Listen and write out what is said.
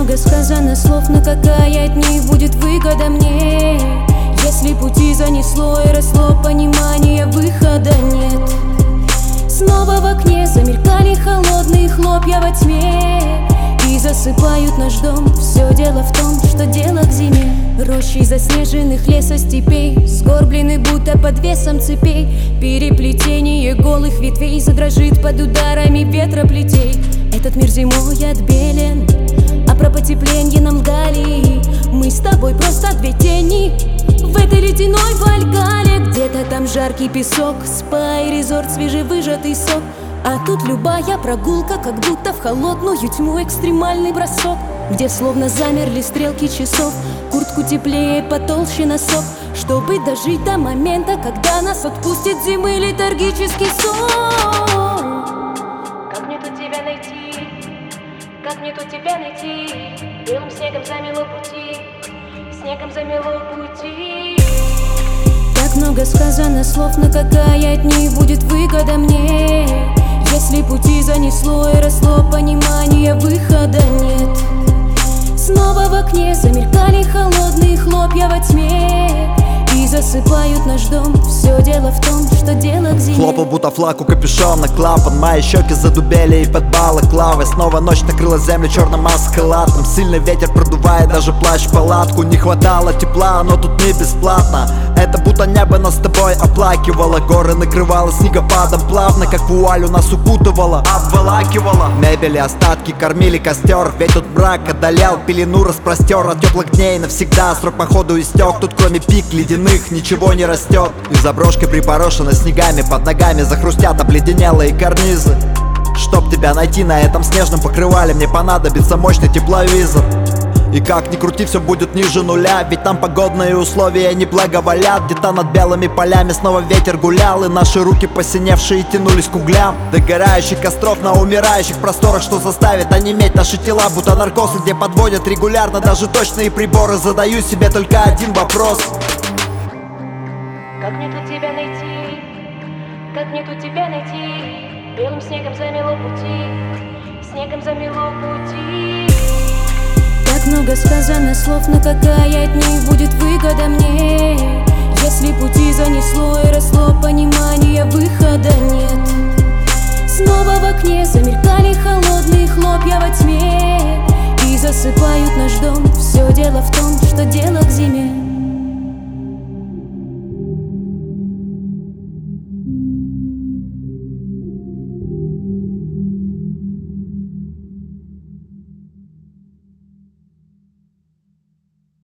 много сказано слов, но какая от них будет выгода мне, если пути занесло и росло понимание, выхода нет. Снова в окне замелькали холодные хлопья во тьме и засыпают наш дом. Все дело в том, что дело к зиме. Рощи заснеженных лесостепей сгорблены будто под весом цепей. Переплетение голых ветвей задрожит под ударами ветроплетей. Этот мир зимой отбелен, а про потепление нам лгали. Мы с тобой просто две тени в этой ледяной Вальгалле. Где-то там жаркий песок, спа и резорт, свежевыжатый сок. А тут любая прогулка, как будто в холодную тьму экстремальный бросок, где словно замерли стрелки часов. Куртку теплее, потолще носок, чтобы дожить до момента, когда нас отпустит зимы летаргический сон. Как мне тут тебя найти? Как мне тут тебя найти? Белым снегом замело пути, снегом замело пути. Так много сказано слов, но какая от них будет выгода мне, если пути занесло и росло понимание, выхода нет. Снова в окне замелькали холодные хлопья во тьме и засыпают наш дом. Все дело в том, что дело к зиме. Хлопал будто флаг у капюшона клапан, мои щеки задубели и под балаклавой. Снова ночь накрыла землю черным аскалатом. Сильный ветер продувает даже плащ в палатку. Не хватало тепла, но тут не бесплатно. Это будто небо нас с тобой оплакивало. Горы накрывало снегопадом плавно, как вуалью нас укутывало, обволакивало. Мебели остатки кормили костер, ведь тут брак одолел, пелену распростер. От теплых дней навсегда срок походу истек. Тут кроме пик ледяных ничего не растет. И заброшка припорошена снегами, под ногами захрустят обледенелые карнизы. Чтоб тебя найти на этом снежном покрывале, мне понадобится мощный тепловизор. И как ни крути, все будет ниже нуля, ведь там погодные условия не благоволят. Где-то над белыми полями снова ветер гулял, и наши руки посиневшие тянулись к углям догорающих костров на умирающих просторах, что заставит онеметь наши тела, будто наркозы, где подводят регулярно даже точные приборы. Задаю себе только один вопрос: как мне тут тебя найти? Как мне тут тебя найти? Белым снегом замело пути, снегом замело пути. Так много сказано слов, но какая от них будет выгода мне, если пути занесло и росло понимание, выхода нет. Снова в окне замелькали холодные хлопья во тьме и засыпают наш дом. Все дело в том, что дело к зиме.